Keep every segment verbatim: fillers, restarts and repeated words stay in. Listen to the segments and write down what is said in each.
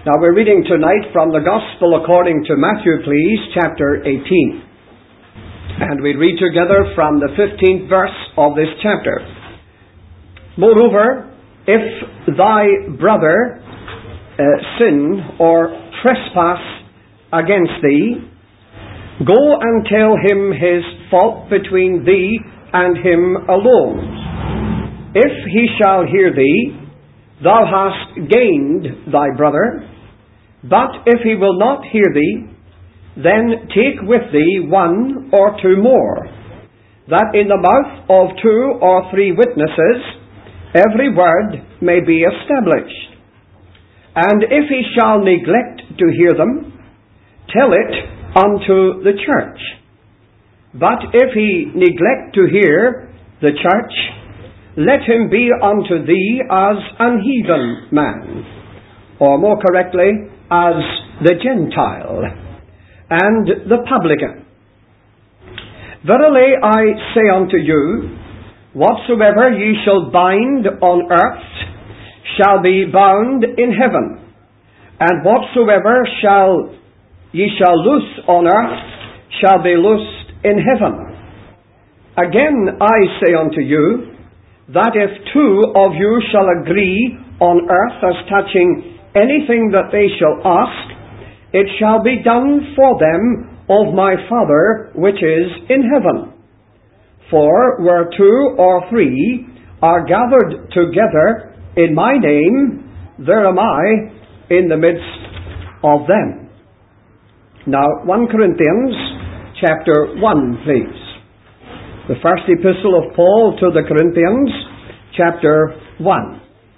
Now we're reading tonight from the Gospel according to Matthew, please, chapter eighteen. And we read together from the fifteenth verse of this chapter. Moreover, if thy brother uh, sin or trespass against thee, go and tell him his fault between thee and him alone. If he shall hear thee, thou hast gained thy brother. But if he will not hear thee, then take with thee one or two more, that in the mouth of two or three witnesses every word may be established. And if he shall neglect to hear them, tell it unto the church. But if he neglect to hear the church, let him be unto thee as an heathen man, or more correctly, as the Gentile and the publican. Verily I say unto you, whatsoever ye shall bind on earth shall be bound in heaven, and whatsoever shall ye shall loose on earth shall be loosed in heaven. Again I say unto you, that if two of you shall agree on earth as touching anything that they shall ask, it shall be done for them of my Father which is in heaven. For where two or three are gathered together in my name, there am I in the midst of them. Now, First Corinthians chapter one, please. The first epistle of Paul to the Corinthians, chapter one.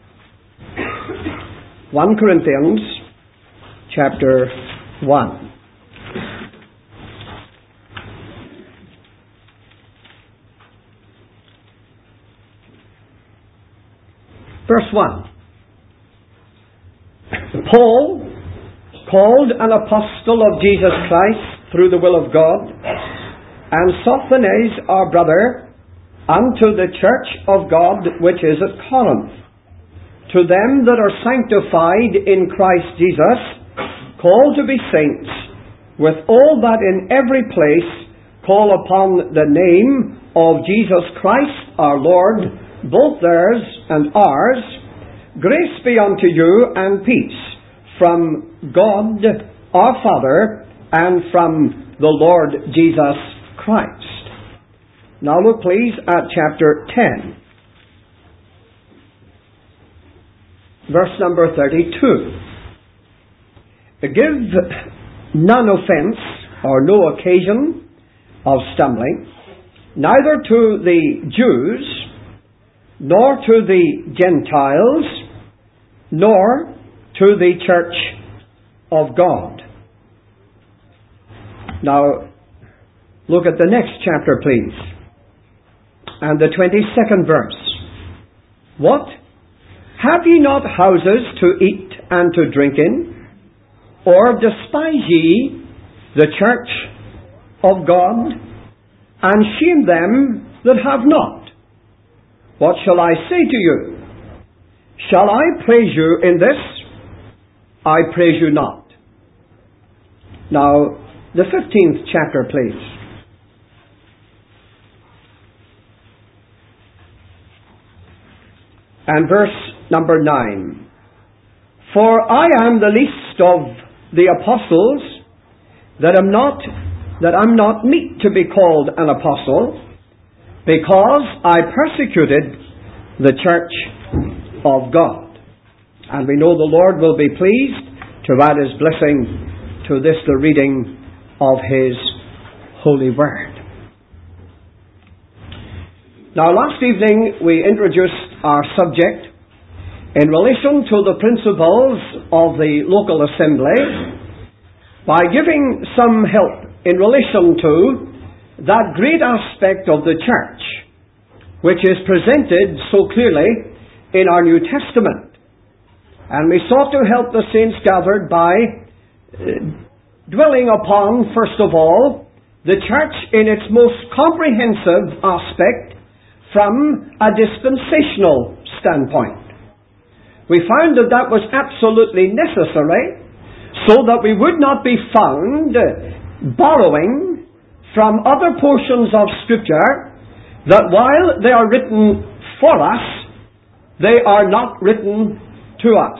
First Corinthians chapter one. Verse one. Paul, called an apostle of Jesus Christ through the will of God, and Sosthenes our brother, unto the church of God which is at Corinth, to them that are sanctified in Christ Jesus, called to be saints, with all that in every place call upon the name of Jesus Christ our Lord, both theirs and ours, grace be unto you and peace from God our Father and from the Lord Jesus Christ. Now look please at chapter ten. Verse number thirty-two. Give none offence or no occasion of stumbling, neither to the Jews, nor to the Gentiles, nor to the church of God. Now, look at the next chapter, please. And the twenty-second verse. What? Have ye not houses to eat and to drink in? Or despise ye the church of God, and shame them that have not? What shall I say to you? Shall I praise you in this? I praise you not. Now, the fifteenth chapter, please. And verse number nine. For I am the least of the apostles, that am not that I'm not meet to be called an apostle, because I persecuted the church of God. And we know the Lord will be pleased to add His blessing to this, the reading of His holy word. Now, last evening we introduced our subject in relation to the principles of the local assembly by giving some help in relation to that great aspect of the church which is presented so clearly in our New Testament. And we sought to help the saints gathered by uh, dwelling upon, first of all, the church in its most comprehensive aspect from a dispensational standpoint. We found that that was absolutely necessary so that we would not be found borrowing from other portions of Scripture that while they are written for us, they are not written to us.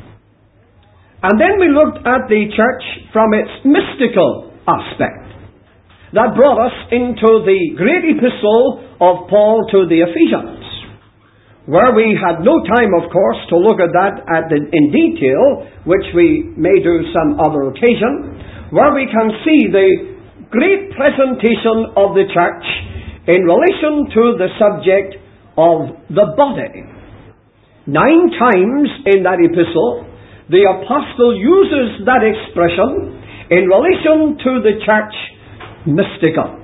And then we looked at the church from its mystical aspect. That brought us into the great epistle of Paul to the Ephesians, where we had no time, of course, to look at that at the, in detail, which we may do some other occasion, where we can see the great presentation of the church in relation to the subject of the body. Nine times in that epistle, the apostle uses that expression in relation to the church mystical.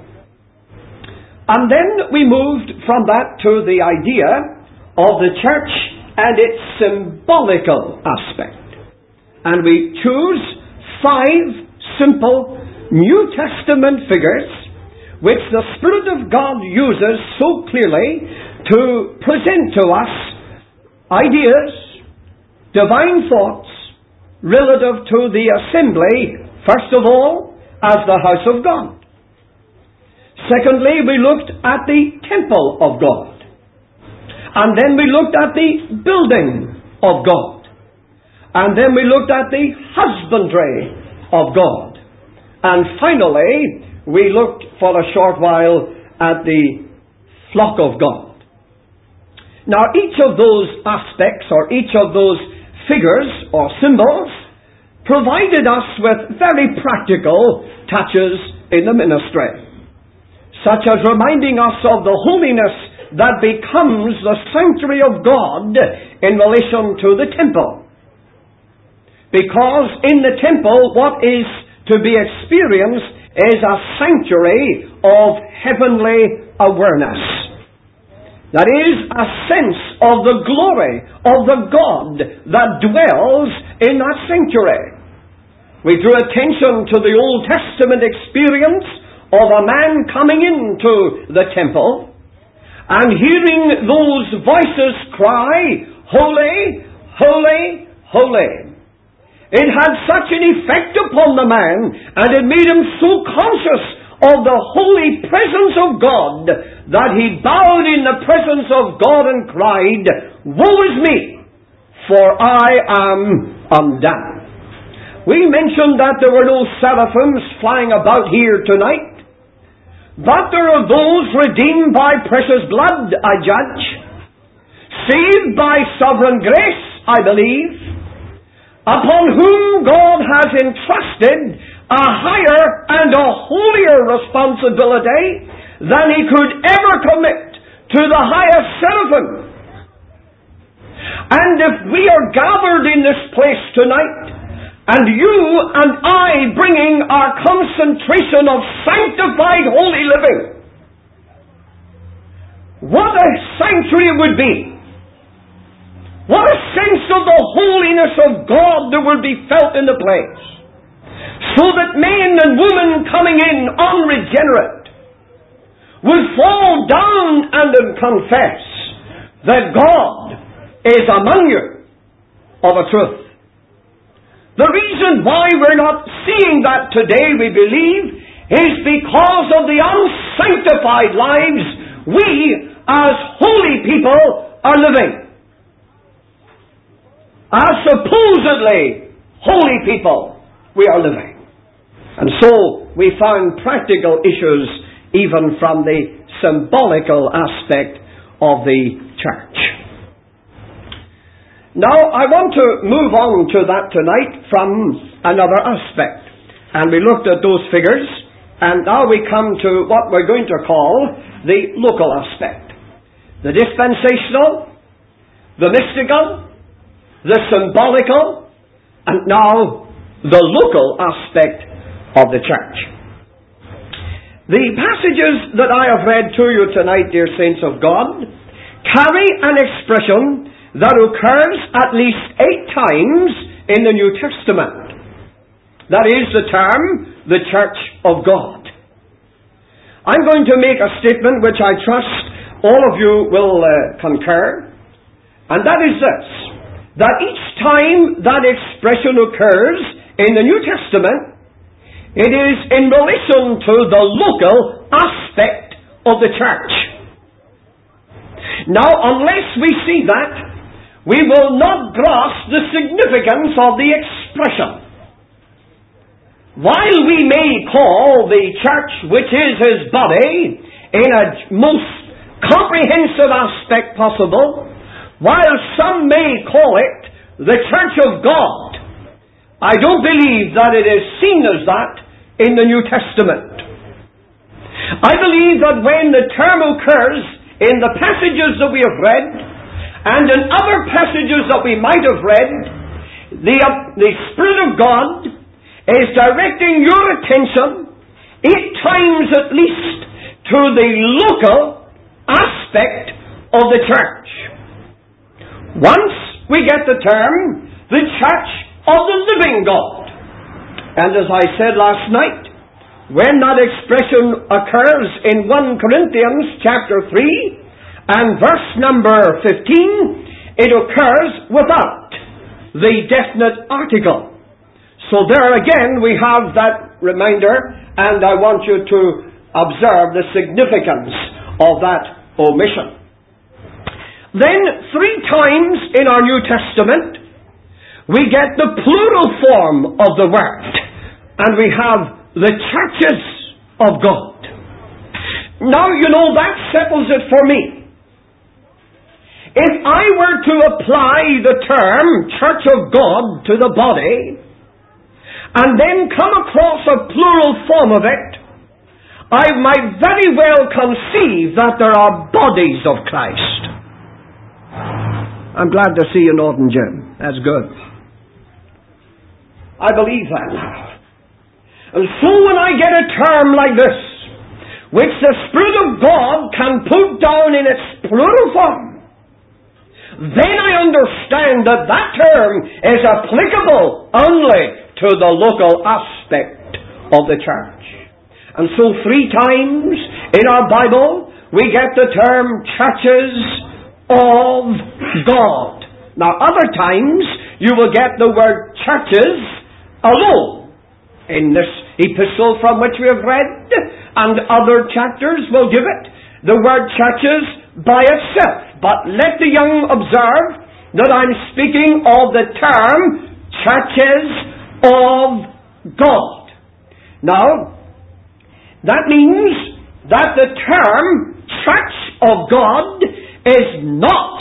And then we moved from that to the idea of the church and its symbolical aspect. And we choose five simple New Testament figures which the Spirit of God uses so clearly to present to us ideas, divine thoughts, relative to the assembly, first of all, as the house of God. Secondly, we looked at the temple of God. And then we looked at the building of God. And then we looked at the husbandry of God. And finally, we looked for a short while at the flock of God. Now, each of those aspects, or each of those figures or symbols, provided us with very practical touches in the ministry, such as reminding us of the holiness that becomes the sanctuary of God in relation to the temple. Because in the temple, what is to be experienced is a sanctuary of heavenly awareness. That is, a sense of the glory of the God that dwells in that sanctuary. We drew attention to the Old Testament experience of a man coming into the temple and hearing those voices cry, "Holy, holy, holy." It had such an effect upon the man, and it made him so conscious of the holy presence of God that he bowed in the presence of God and cried, "Woe is me, for I am undone." We mentioned that there were no seraphims flying about here tonight, but there are those redeemed by precious blood, I judge, saved by sovereign grace, I believe, upon whom God has entrusted a higher and a holier responsibility than He could ever commit to the highest seraphim. And if we are gathered in this place tonight, and you and I bringing our concentration of sanctified holy living, what a sanctuary it would be. What a sense of the holiness of God that will be felt in the place. So that men and women coming in unregenerate will fall down and confess that God is among you of a truth. The reason why we're not seeing that today, we believe, is because of the unsanctified lives we as holy people are living. As supposedly holy people we are living. And so we found practical issues even from the symbolical aspect of the church. Now, I want to move on to that tonight from another aspect. And we looked at those figures, and now we come to what we're going to call the local aspect. The dispensational, the mystical, the symbolical, and now the local aspect of the church. The passages that I have read to you tonight, dear saints of God, carry an expression that occurs at least eight times in the New Testament. That is the term, the Church of God. I'm going to make a statement which I trust all of you will uh, concur, and that is this. that each time that expression occurs in the New Testament, it is in relation to the local aspect of the church. Now, unless we see that, we will not grasp the significance of the expression. While we may call the church, which is His body, in a most comprehensive aspect possible, while some may call it the church of God, I don't believe that it is seen as that in the New Testament. I believe that when the term occurs in the passages that we have read, and in other passages that we might have read, the, uh, the Spirit of God is directing your attention, eight times at least, to the local aspect of the church. Once we get the term, the church of the living God. And as I said last night, when that expression occurs in First Corinthians chapter three and verse number fifteen, it occurs without the definite article. So there again we have that reminder, and I want you to observe the significance of that omission. Then three times in our New Testament we get the plural form of the word, and we have the churches of God. Now, you know, that settles it for me. If I were to apply the term church of God to the body, and then come across a plural form of it, I might very well conceive that there are bodies of Christ. I'm glad to see you nodding, Jim. That's good. I believe that now. And so when I get a term like this, which the Spirit of God can put down in its plural form, then I understand that that term is applicable only to the local aspect of the church. And so three times in our Bible we get the term churches of God. Now other times you will get the word churches alone. In this epistle from which we have read, and other chapters will give it, the word churches by itself. But let the young observe that I'm speaking of the term churches of God. Now, that means that the term church of God is not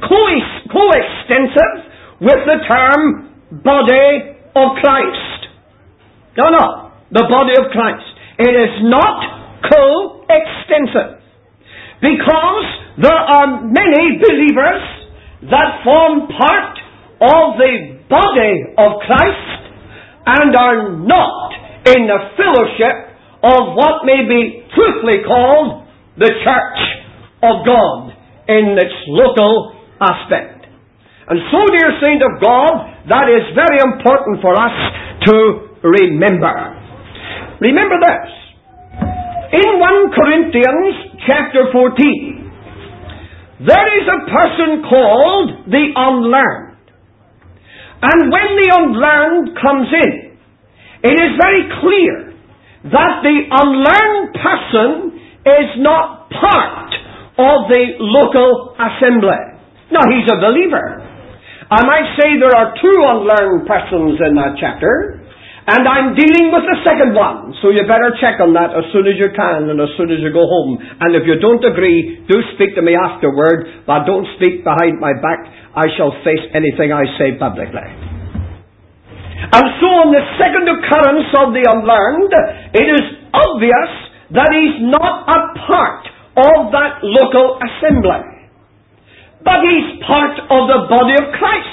coextensive with the term body of Christ. No, no. The body of Christ. It is not co-extensive. Because there are many believers that form part of the body of Christ and are not in the fellowship of what may be truthfully called the church of God in its local aspect. And so, dear saint of God, that is very important for us to remember. Remember this. In First Corinthians chapter fourteen, there is a person called the unlearned. And when the unlearned comes in, it is very clear that the unlearned person is not part of the local assembly. Now, he's a believer. I might say there are two unlearned persons in that chapter, and I'm dealing with the second one, so you better check on that as soon as you can and as soon as you go home. And if you don't agree, do speak to me afterward, but don't speak behind my back. I shall face anything I say publicly. And so on the second occurrence of the unlearned, it is obvious that he's not a part of that local assembly, but he's part of the body of Christ.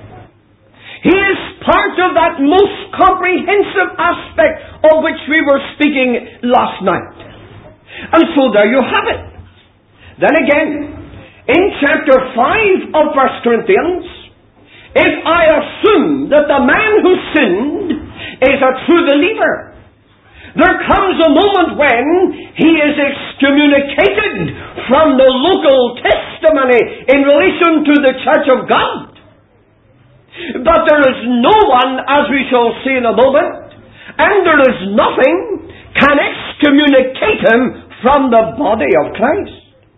He is part of that most comprehensive aspect of which we were speaking last night. And so there you have it. Then again, in chapter five of First Corinthians, if I assume that the man who sinned is a true believer, there comes a moment when he is excommunicated from the local testimony in relation to the church of God. But there is no one, as we shall see in a moment, and there is nothing can excommunicate him from the body of Christ.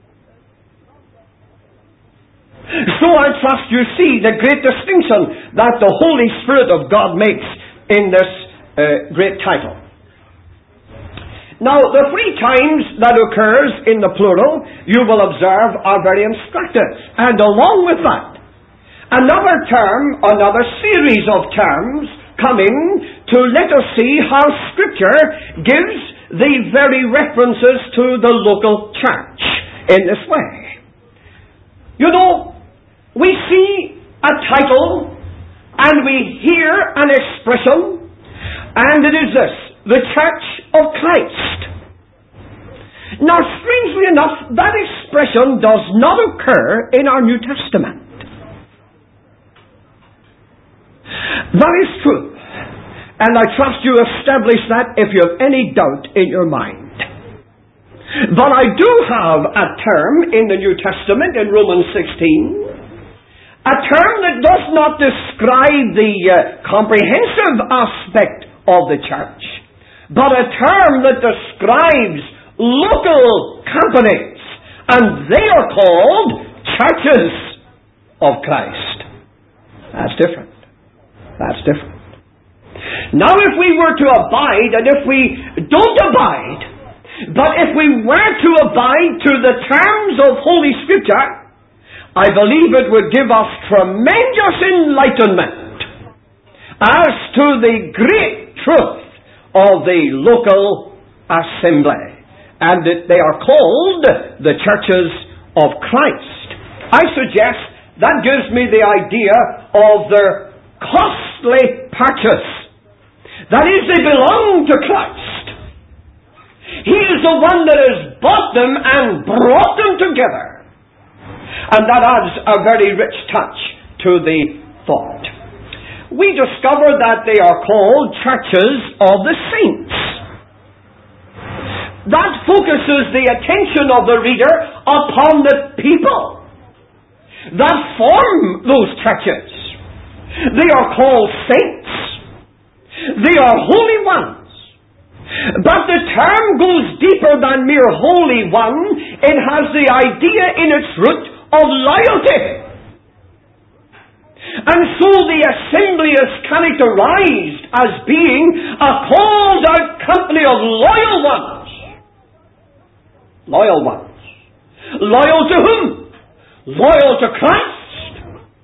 So I trust you see the great distinction that the Holy Spirit of God makes in this uh, great title. Now, the three times that occurs in the plural, you will observe, are very instructive. And along with that, another term, another series of terms coming to let us see how Scripture gives the very references to the local church in this way. You know, we see a title and we hear an expression, and it is this: the Church of Christ. Now, strangely enough, that expression does not occur in our New Testament. That is true. And I trust you establish that if you have any doubt in your mind. But I do have a term in the New Testament, in Romans sixteen, a term that does not describe the uh, comprehensive aspect of the church, but a term that describes local companies, and they are called churches of Christ. That's different. That's different. Now, if we were to abide, and if we don't abide, but if we were to abide to the terms of Holy Scripture, I believe it would give us tremendous enlightenment as to the great truth of the local assembly. And that they are called the churches of Christ. I suggest that gives me the idea of their costly purchase. That is, they belong to Christ. He is the one that has bought them and brought them together. And that adds a very rich touch to the thought. We discover that they are called churches of the saints. That focuses the attention of the reader upon the people that form those churches. They are called saints. They are holy ones. But the term goes deeper than mere holy one. It has the idea in its root of loyalty. And so the assembly is characterized as being a called out company of loyal ones. Loyal ones. Loyal to whom? Loyal to Christ.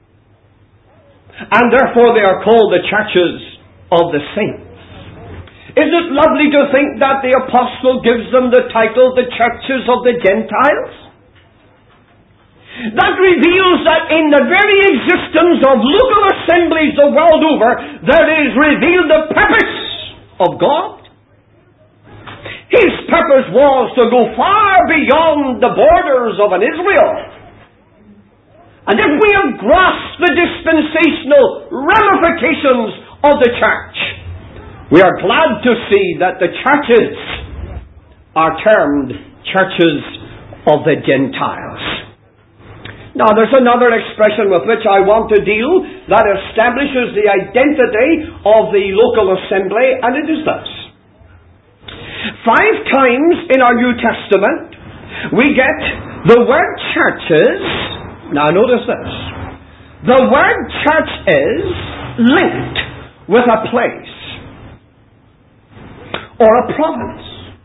And therefore they are called the churches of the saints. Is it lovely to think that the apostle gives them the title the churches of the Gentiles? That reveals that in the very existence of local assemblies the world over, there is revealed the purpose of God. His purpose was to go far beyond the borders of an Israel. And if we have grasped the dispensational ramifications of the church, we are glad to see that the churches are termed churches of the Gentiles. Now, there's another expression with which I want to deal that establishes the identity of the local assembly, and it is this. Five times in our New Testament, we get the word churches. Now notice this. The word church is linked with a place or a province.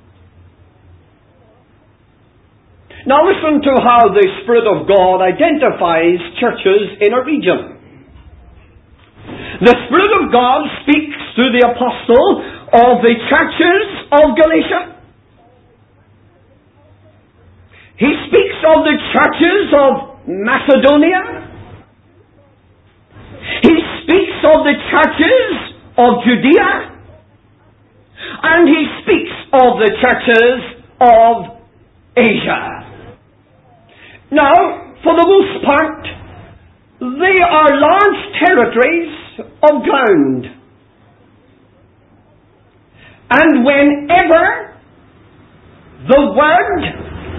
Now listen to how the Spirit of God identifies churches in a region. The Spirit of God speaks through the apostle of the churches of Galatia. He speaks of the churches of Macedonia. He speaks of the churches of Judea. And he speaks of the churches of Asia. Now, for the most part, they are large territories of ground. And whenever the word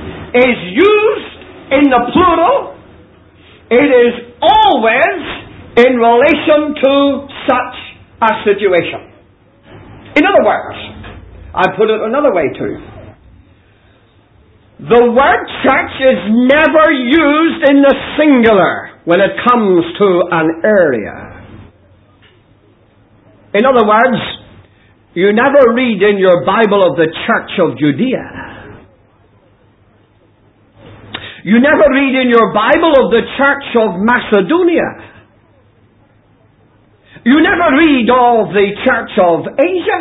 is used in the plural, it is always in relation to such a situation. In other words, I put it another way too. The word church is never used in the singular when it comes to an area. In other words, you never read in your Bible of the church of Judea. You never read in your Bible of the church of Macedonia. You never read of the church of Asia.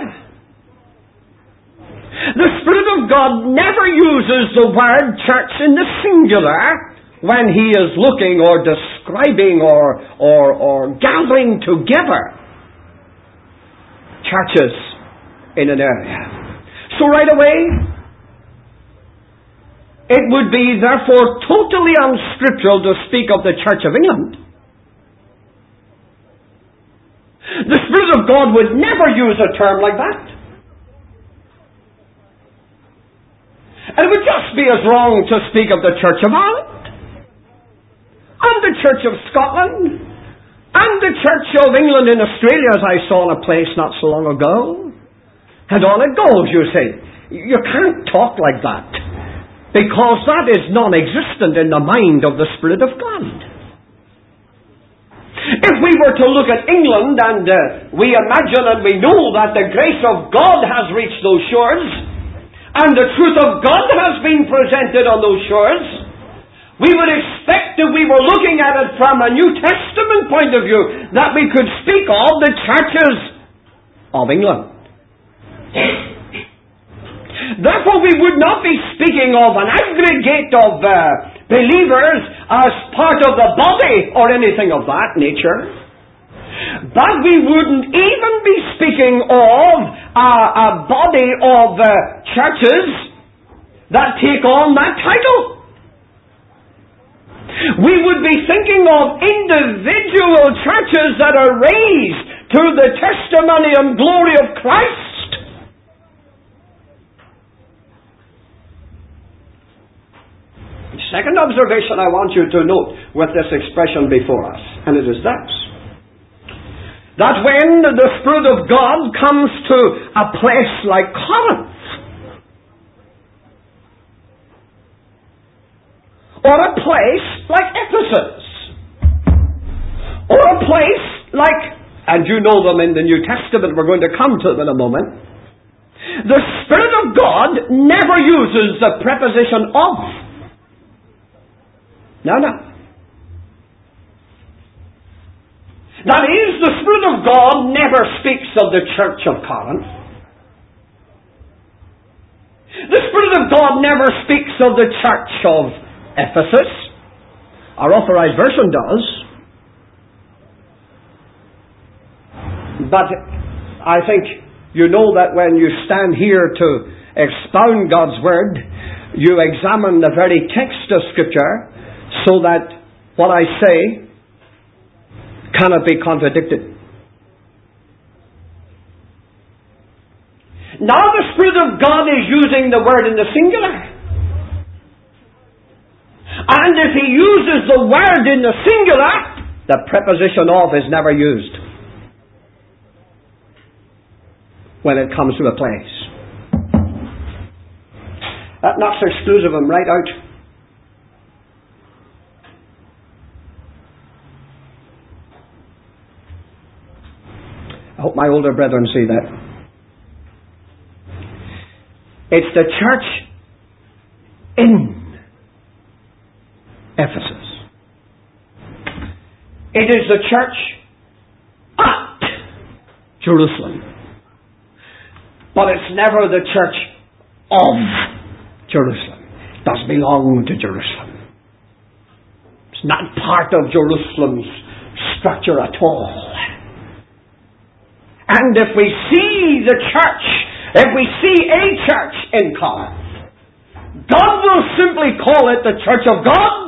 The Spirit of God never uses the word church in the singular when He is looking or describing or, or, or gathering together churches in an area. So right away, it would be therefore totally unscriptural to speak of the Church of England. The Spirit of God would never use a term like that. And it would just be as wrong to speak of the Church of Ireland, and the Church of Scotland, and the Church of England in Australia, as I saw in a place not so long ago. And on it goes, you see. You can't talk like that, because that is non-existent in the mind of the Spirit of God. If we were to look at England and uh, we imagine and we know that the grace of God has reached those shores and the truth of God has been presented on those shores, we would expect that we were looking at it from a New Testament point of view, that we could speak of the churches of England. Therefore, we would not be speaking of an aggregate of uh, believers as part of the body or anything of that nature. But we wouldn't even be speaking of a, a body of uh, churches that take on that title. We would be thinking of individual churches that are raised to the testimony and glory of Christ. Second observation I want you to note with this expression before us, and it is this: that when the Spirit of God comes to a place like Corinth, or a place like Ephesus, or a place like, and you know them in the New Testament, we're going to come to them in a moment, the Spirit of God never uses the preposition of. No, no. That is, the Spirit of God never speaks of the church of Corinth. The Spirit of God never speaks of the church of Ephesus. Our Authorized Version does. But I think you know that when you stand here to expound God's Word, you examine the very text of Scripture, so that what I say cannot be contradicted. Now the Spirit of God is using the word in the singular. And if He uses the word in the singular, the preposition of is never used when it comes to a place. That knocks exclusivism right out. I hope my older brethren see that. It's the church in Ephesus. It is the church at Jerusalem. But it's never the church of Jerusalem. It doesn't belong to Jerusalem. It's not part of Jerusalem's structure at all. And if we see the church, if we see a church in Corinth, God will simply call it the church of God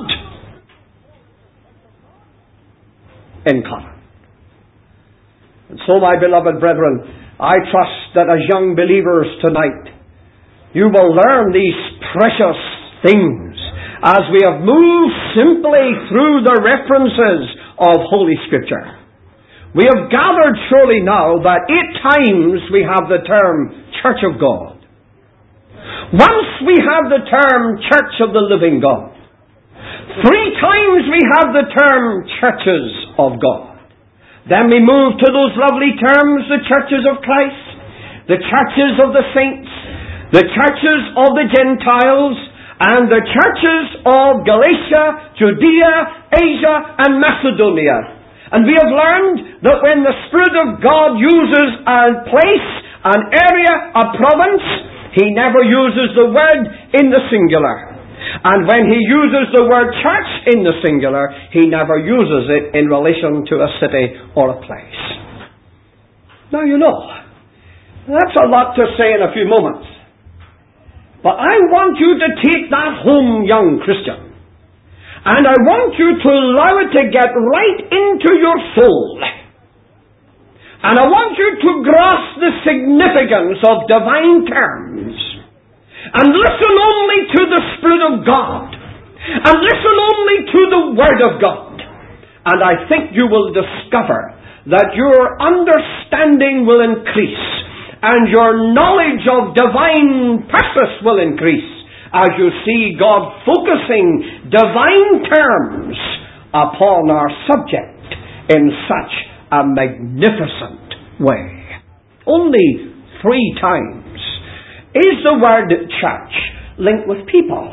in Corinth. And so, my beloved brethren, I trust that as young believers tonight, you will learn these precious things as we have moved simply through the references of Holy Scripture. We have gathered surely now that eight times we have the term Church of God. Once we have the term Church of the Living God. Three times we have the term Churches of God. Then we move to those lovely terms, the churches of Christ, the churches of the saints, the churches of the Gentiles, and the churches of Galatia, Judea, Asia, and Macedonia. And we have learned that when the Spirit of God uses a place, an area, a province, He never uses the word in the singular. And when He uses the word church in the singular, He never uses it in relation to a city or a place. Now you know, that's a lot to say in a few moments. But I want you to take that home, young Christian. And I want you to allow it to get right into your soul. And I want you to grasp the significance of divine terms. And listen only to the Spirit of God. And listen only to the Word of God. And I think you will discover that your understanding will increase. And your knowledge of divine purpose will increase. As you see God focusing divine terms upon our subject in such a magnificent way. Only three times is the word church linked with people.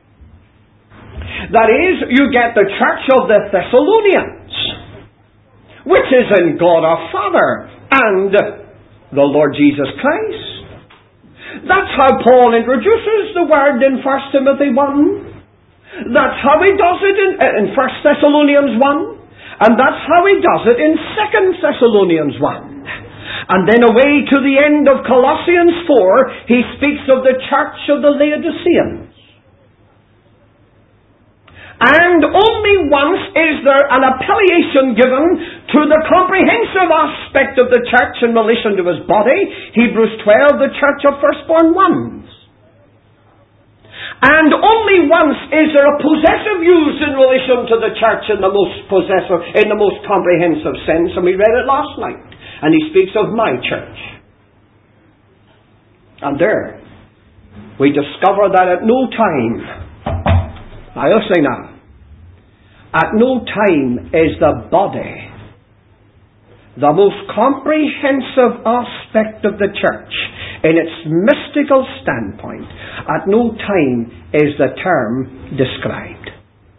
That is, you get the church of the Thessalonians, which is in God our Father and the Lord Jesus Christ. That's how Paul introduces the word in First Timothy one. That's how he does it in, in First Thessalonians one. And that's how he does it in Second Thessalonians one. And then away to the end of Colossians four, he speaks of the church of the Laodiceans. And only once is there an appellation given to the comprehensive aspect of the church in relation to his body. Hebrews twelve, the church of firstborn ones. And only once is there a possessive use in relation to the church in the most possessive, in the most comprehensive sense, and we read it last night. And he speaks of my church. And there, we discover that at no time, I'll say now, at no time is the body the most comprehensive aspect of the church in its mystical standpoint. At no time is the term described.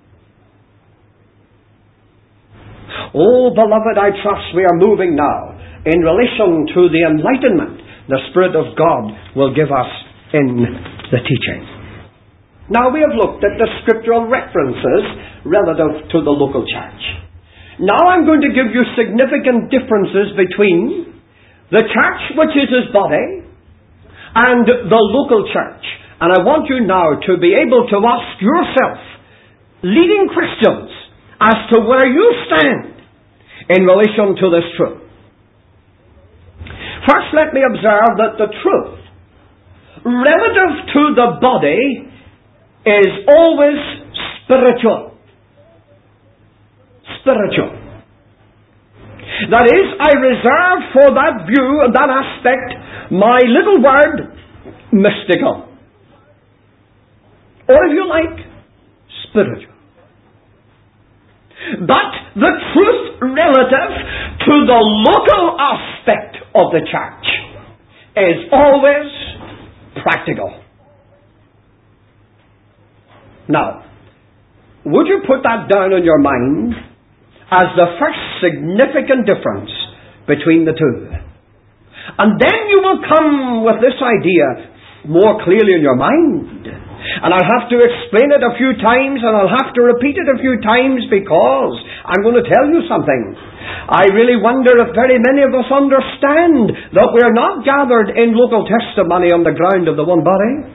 Oh, beloved, I trust we are moving now in relation to the enlightenment the Spirit of God will give us in the teaching. Now we have looked at the scriptural references relative to the local church. Now I'm going to give you significant differences between the church, which is his body, and the local church. And I want you now to be able to ask yourself, leading Christians, as to where you stand in relation to this truth. First, let me observe that the truth relative to the body is always spiritual. Spiritual. That is, I reserve for that view and that aspect my little word, mystical. Or if you like, spiritual. But the truth relative to the local aspect of the church is always practical. Now, would you put that down in your mind as the first significant difference between the two? And then you will come with this idea more clearly in your mind. And I'll have to explain it a few times, and I'll have to repeat it a few times, because I'm going to tell you something. I really wonder if very many of us understand that we're not gathered in local testimony on the ground of the one body.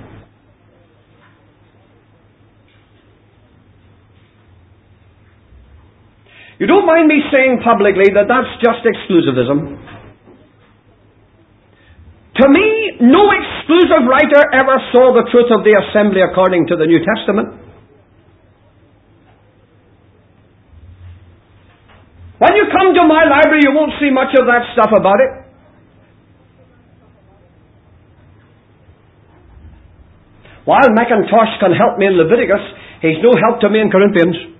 You don't mind me saying publicly that that's just exclusivism. To me, no exclusive writer ever saw the truth of the assembly according to the New Testament. don't see much of that stuff about it. While Macintosh can help me in Leviticus, he's no help to me in Corinthians.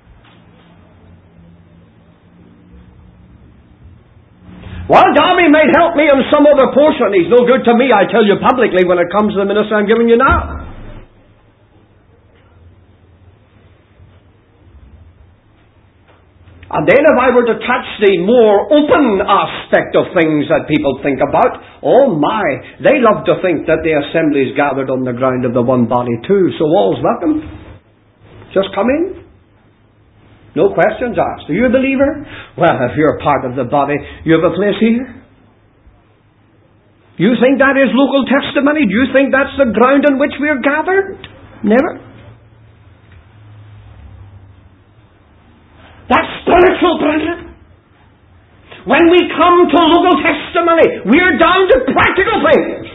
While Darby might help me in some other portion, he's no good to me, I tell you publicly, when it comes to the ministry I'm giving you now. And then if I were to touch the more open aspect of things that people think about, oh my, they love to think that the assembly is gathered on the ground of the one body too, so all's welcome. Just come in. No questions asked. Are you a believer? Well, if you're part of the body, you have a place here. You think that is local testimony? Do you think that's the ground on which we're gathered? Never. That's spiritual, brethren. When we come to local testimony, we're down to practical things.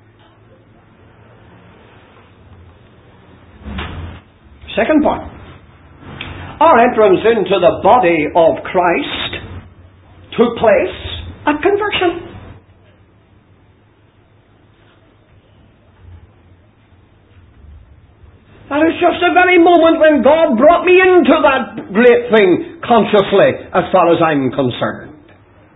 Second point. Our entrance into the body of Christ took place at conversion. That is just the very moment when God brought me into that great thing consciously, as far as I'm concerned.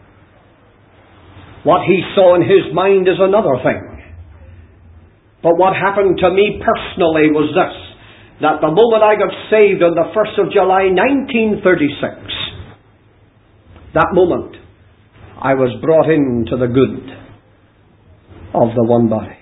What He saw in His mind is another thing. But what happened to me personally was this, that the moment I got saved on the first of July nineteen thirty-six, that moment I was brought into the good of the one body.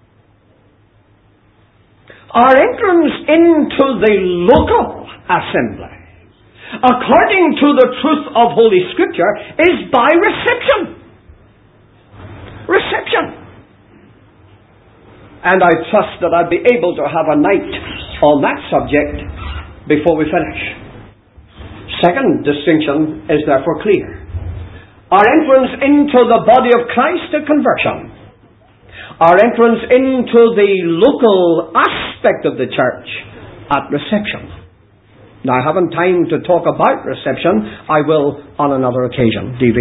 Our entrance into the local assembly, according to the truth of Holy Scripture, is by reception. Reception. And I trust that I'll be able to have a night on that subject before we finish. Second distinction is therefore clear. Our entrance into the body of Christ at conversion. Our entrance into the local aspect of the church at reception. Now, I haven't time to talk about reception. I will on another occasion. D V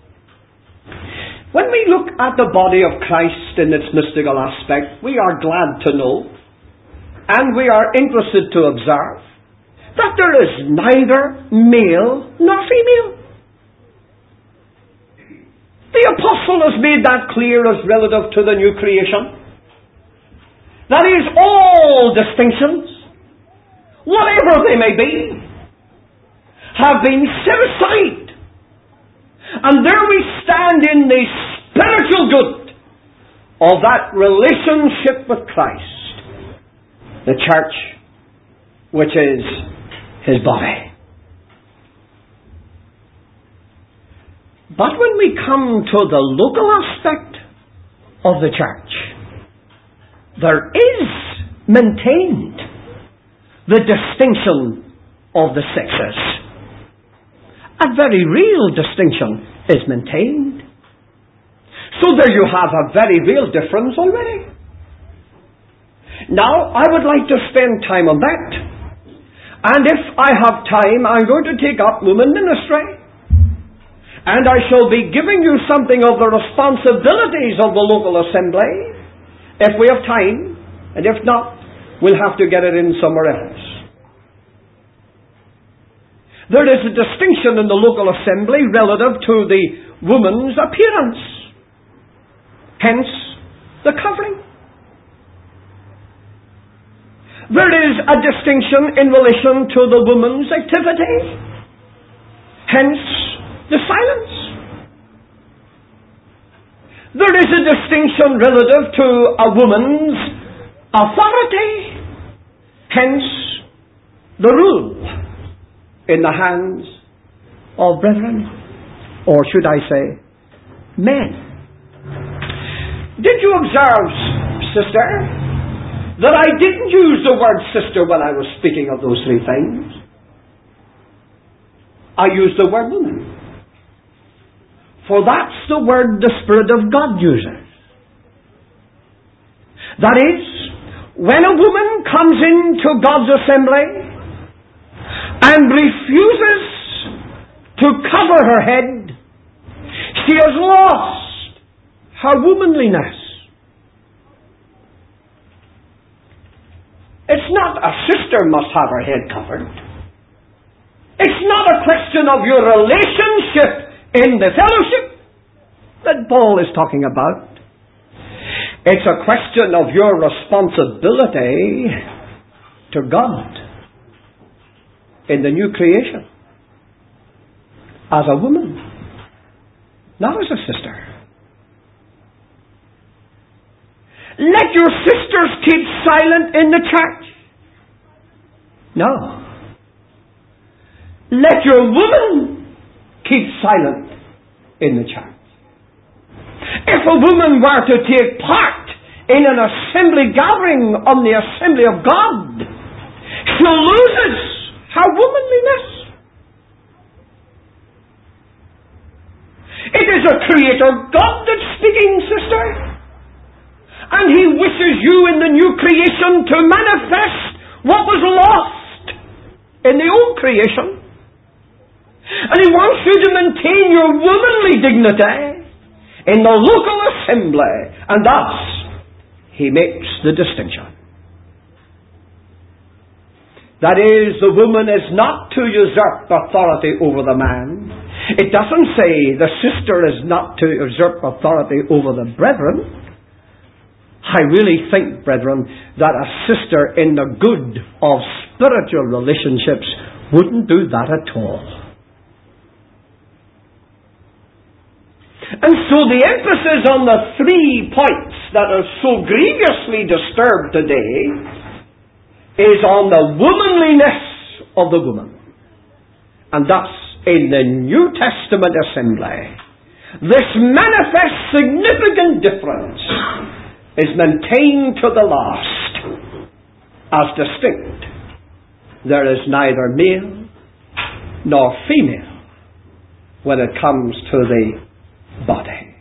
When we look at the body of Christ in its mystical aspect, we are glad to know, and we are interested to observe, that there is neither male nor female. The apostle has made that clear as relative to the new creation. That is, all distinctions, whatever they may be, have been set aside. And there we stand in the spiritual good of that relationship with Christ, the church, which is His body. But when we come to the local aspect of the church, there is maintained the distinction of the sexes. A very real distinction is maintained. So there you have a very real difference already. Now, I would like to spend time on that. And if I have time, I'm going to take up women ministry. And I shall be giving you something of the responsibilities of the local assembly, if we have time, and if not, we'll have to get it in somewhere else. There is a distinction in the local assembly relative to the woman's appearance. Hence, the covering. There is a distinction in relation to the woman's activity. Hence, the silence. There is a distinction relative to a woman's authority. Hence, the rule in the hands of brethren. Or should I say, men. Did you observe, sister, that I didn't use the word sister when I was speaking of those three things? I used the word woman. For that's the word the Spirit of God uses. That is, when a woman comes into God's assembly and refuses to cover her head She has lost her womanliness. It's not a sister must have her head covered. It's not a question of your relationship in the fellowship that Paul is talking about. It's a question of your responsibility to God in the new creation as a woman, not as a sister. Let your sisters keep silent in the church. No. Let your woman keep silent in the church. If a woman were to take part in an assembly gathering on the assembly of God, she loses her womanliness. It is a Creator God that's speaking, sister. And He wishes you in the new creation to manifest what was lost in the old creation. And He wants you to maintain your womanly dignity in the local assembly. And thus, He makes the distinction. That is, the woman is not to usurp authority over the man. It doesn't say the sister is not to usurp authority over the brethren. I really think, brethren, that a sister in the good of spiritual relationships wouldn't do that at all. And so the emphasis on the three points that are so grievously disturbed today is on the womanliness of the woman. And thus, in the New Testament assembly, this manifest significant difference is maintained to the last as distinct. There is neither male nor female when it comes to the body.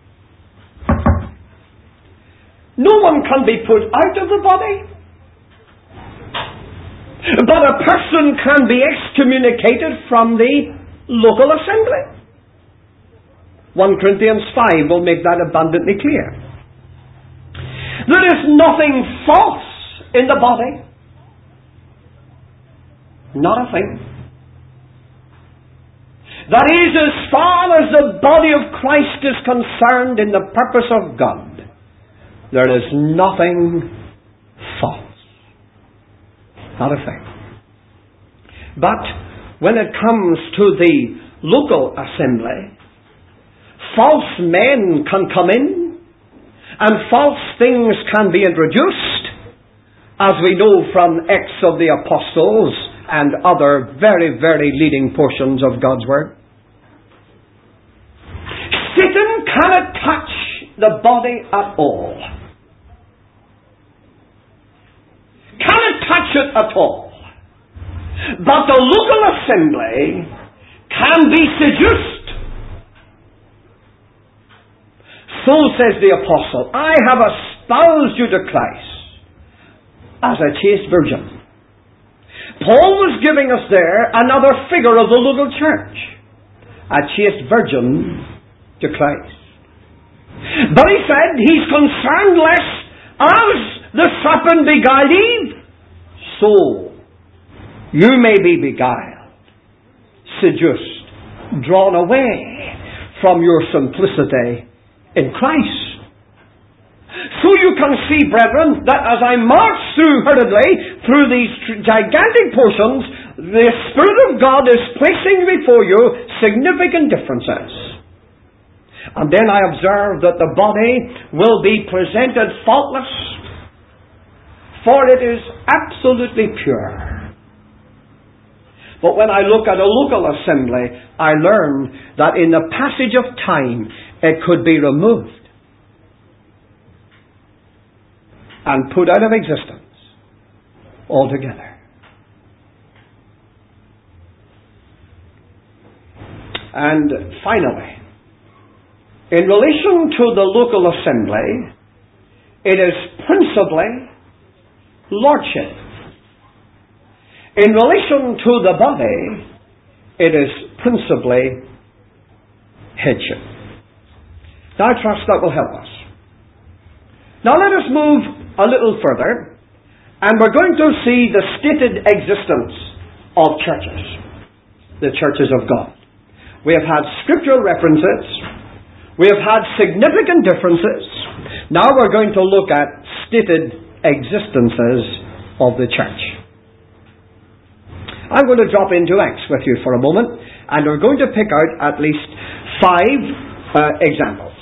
No one can be put out of the body, but a person can be excommunicated from the local assembly. First Corinthians five will make that abundantly clear. There is nothing false in the body. Not a thing. That is, as far as the body of Christ is concerned in the purpose of God, there is nothing false. Not a thing. But when it comes to the local assembly, false men can come in, and false things can be introduced, as we know from Acts of the Apostles and other very, very leading portions of God's Word. Satan cannot touch the body at all. Cannot touch it at all. But the local assembly can be seduced. So says the apostle, I have espoused you to Christ as a chaste virgin. Paul was giving us there another figure of the local church. A chaste virgin to Christ. But he said he's concerned lest as the serpent beguiled Eve, so you may be beguiled, seduced, drawn away from your simplicity in Christ. So you can see, brethren, that as I march through hurriedly through these gigantic portions, the Spirit of God is placing before you significant differences. And then I observe that the body will be presented faultless, for it is absolutely pure. But when I look at a local assembly, I learn that in the passage of time, it could be removed and put out of existence altogether. And finally, in relation to the local assembly, it is principally lordship. In relation to the body, it is principally headship. I trust that will help us. Now let us move a little further, and we're going to see the stated existence of churches, the churches of God. We have had scriptural references. We have had significant differences. Now we're going to look at stated existences of the church. I'm going to drop into Acts with you for a moment, and we're going to pick out at least five uh, examples.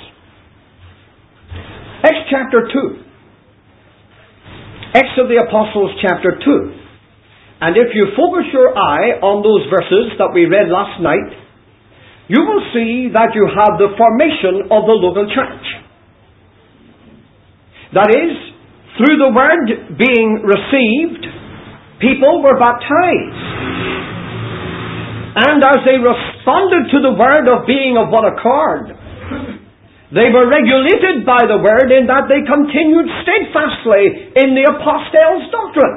Acts chapter two. Acts of the Apostles chapter two. And if you focus your eye on those verses that we read last night, you will see that you have the formation of the local church. That is, through the word being received, people were baptized. And as they responded to the word of being of one accord, they were regulated by the word in that they continued steadfastly in the apostles' doctrine.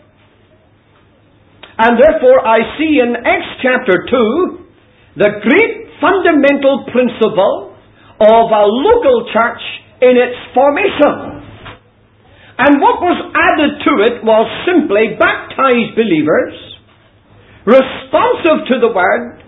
And therefore I see in Acts chapter two the great fundamental principle of a local church in its formation. And what was added to it was simply baptized believers, responsive to the word,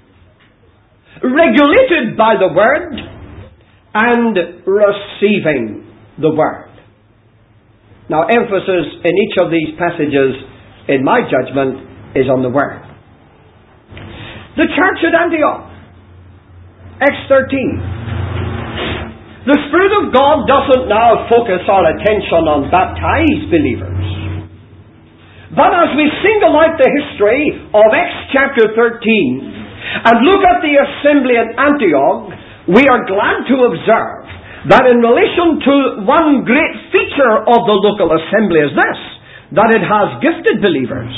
regulated by the word, and receiving the word. Now, emphasis in each of these passages, in my judgment, is on the word. The church at Antioch, Acts thirteen. The Spirit of God doesn't now focus our attention on baptized believers. But as we single out the history of Acts chapter thirteen and look at the assembly at Antioch, we are glad to observe that in relation to one great feature of the local assembly is this, that it has gifted believers.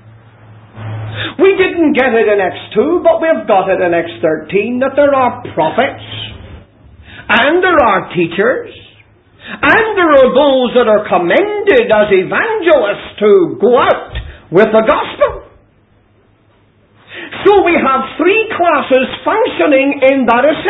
We didn't get it in Acts two, but we've got it in Acts thirteen, that there are prophets, and there are teachers, and there are those that are commended as evangelists to go out with the gospel. So we have three classes functioning in that assembly.